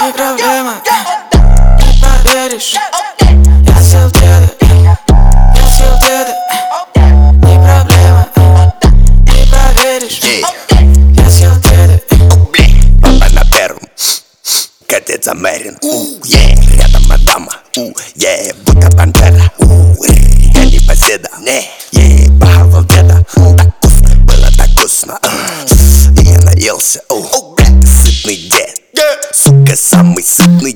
не проблема, не поверишь. Я сел в деда, не проблема, не поверишь. Я сел в деда. Папа на первом, катец замерен. Рядом мадама, будто пантера. Я не поседа, пахал деда. Так вкусно, было так вкусно. И я наелся, сытный дед. Сука, самый сытный